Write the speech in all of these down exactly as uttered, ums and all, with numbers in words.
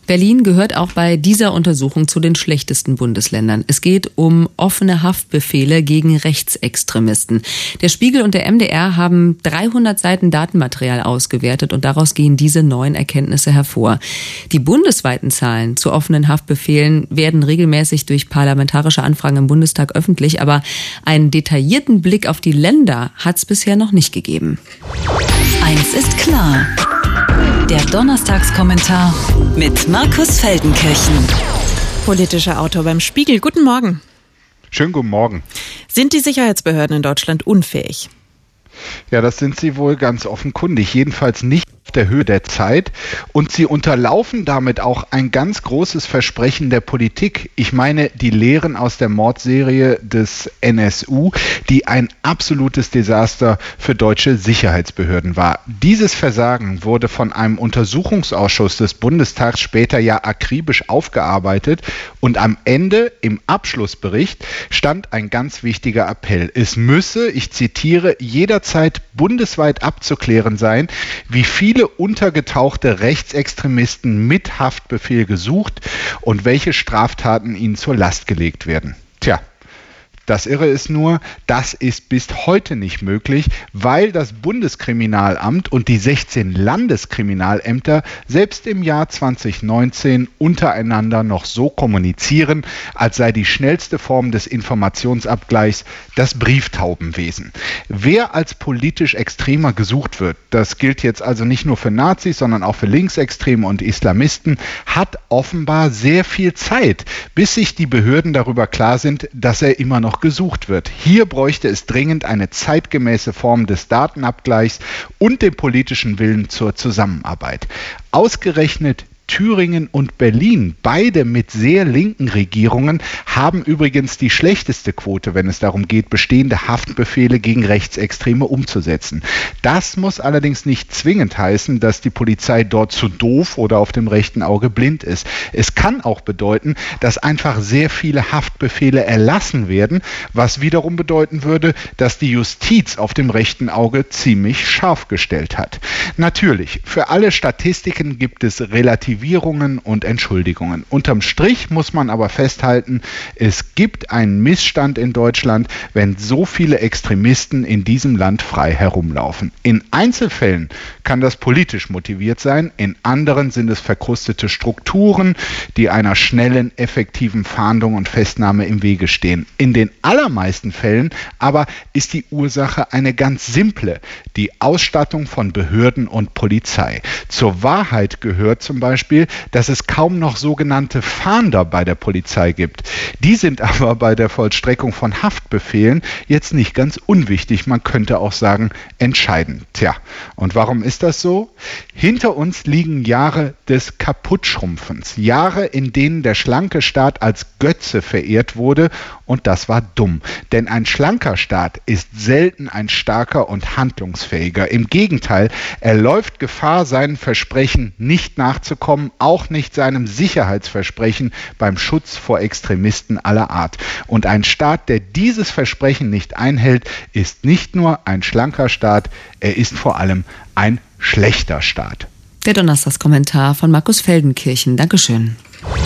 Berlin gehört auch bei dieser Untersuchung zu den schlechtesten Bundesländern. Es geht um offene Haftbefehle gegen Rechtsextremisten. Der Spiegel und der M D R haben dreihundert Seiten Datenmaterial ausgewertet und daraus gehen diese neuen Erkenntnisse hervor. Die bundesweiten Zahlen zu offenen Haftbefehlen werden regelmäßig durch parlamentarische Anfragen im Bundestag öffentlich, aber einen detaillierten Blick auf die Länder hat es bisher noch nicht gegeben. Eins ist klar. Der Donnerstagskommentar mit Markus Feldenkirchen. Politischer Autor beim Spiegel. Guten Morgen. Schönen guten Morgen. Sind die Sicherheitsbehörden in Deutschland unfähig? Ja, das sind sie wohl ganz offenkundig. Jedenfalls nicht auf der Höhe der Zeit. Und sie unterlaufen damit auch ein ganz großes Versprechen der Politik. Ich meine die Lehren aus der Mordserie des N S U, die ein absolutes Desaster für deutsche Sicherheitsbehörden war. Dieses Versagen wurde von einem Untersuchungsausschuss des Bundestags später ja akribisch aufgearbeitet. Und am Ende, im Abschlussbericht, stand ein ganz wichtiger Appell. Es müsse, ich zitiere, jederzeit bundesweit abzuklären sein, wie viele untergetauchte Rechtsextremisten mit Haftbefehl gesucht und welche Straftaten ihnen zur Last gelegt werden. Tja. Das Irre ist nur, das ist bis heute nicht möglich, weil das Bundeskriminalamt und die sechzehn Landeskriminalämter selbst im Jahr zwanzig neunzehn untereinander noch so kommunizieren, als sei die schnellste Form des Informationsabgleichs das Brieftaubenwesen. Wer als politisch Extremer gesucht wird, das gilt jetzt also nicht nur für Nazis, sondern auch für Linksextreme und Islamisten, hat offenbar sehr viel Zeit, bis sich die Behörden darüber klar sind, dass er immer noch gesucht wird. Hier bräuchte es dringend eine zeitgemäße Form des Datenabgleichs und den politischen Willen zur Zusammenarbeit. Ausgerechnet Thüringen und Berlin, beide mit sehr linken Regierungen, haben übrigens die schlechteste Quote, wenn es darum geht, bestehende Haftbefehle gegen Rechtsextreme umzusetzen. Das muss allerdings nicht zwingend heißen, dass die Polizei dort zu doof oder auf dem rechten Auge blind ist. Es kann auch bedeuten, dass einfach sehr viele Haftbefehle erlassen werden, was wiederum bedeuten würde, dass die Justiz auf dem rechten Auge ziemlich scharf gestellt hat. Natürlich, für alle Statistiken gibt es relativ und Entschuldigungen. Unterm Strich muss man aber festhalten, es gibt einen Missstand in Deutschland, wenn so viele Extremisten in diesem Land frei herumlaufen. In Einzelfällen kann das politisch motiviert sein, in anderen sind es verkrustete Strukturen, die einer schnellen, effektiven Fahndung und Festnahme im Wege stehen. In den allermeisten Fällen aber ist die Ursache eine ganz simple, die Ausstattung von Behörden und Polizei. Zur Wahrheit gehört zum Beispiel, dass es kaum noch sogenannte Fahnder bei der Polizei gibt. Die sind aber bei der Vollstreckung von Haftbefehlen jetzt nicht ganz unwichtig, man könnte auch sagen entscheidend. Tja, und warum ist das so? Hinter uns liegen Jahre des Kaputtschrumpfens, Jahre, in denen der schlanke Staat als Götze verehrt wurde, und das war dumm. Denn ein schlanker Staat ist selten ein starker und handlungsfähiger. Im Gegenteil, er läuft Gefahr, seinen Versprechen nicht nachzukommen, auch nicht seinem Sicherheitsversprechen beim Schutz vor Extremisten aller Art. Und ein Staat, der dieses Versprechen nicht einhält, ist nicht nur ein schlanker Staat, er ist vor allem ein schlechter Staat. Der Donnerstagskommentar von Markus Feldenkirchen. Dankeschön.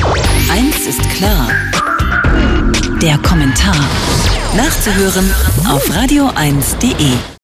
Eins ist klar. Der Kommentar. Nachzuhören auf radio eins punkt de.